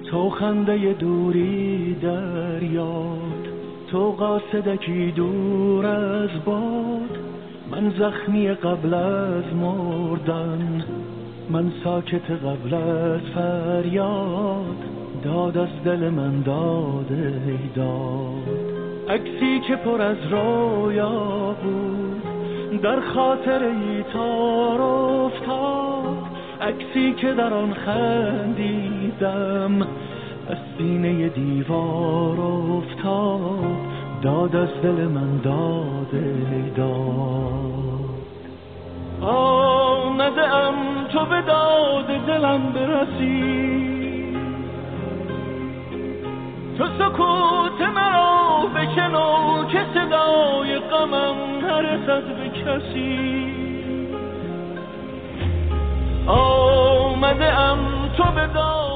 تو خنده دوری در یاد، تو قاصدکی دور از باد، من زخمی قبل از مردن، من ساکت قبل از فریاد، داد از دل من داد ای داد. عکسی که پر از رویا بود در خاطر ای تار افتاد، عکسی که در آن خندیدم از سینه دیوار افتاد، داد از دل من داد ای داد. آمده ام تو به داد دلم برسی، تو سکوت مرا بشنو که صدای غمم نرسد به کسی. آمده ام تو به داد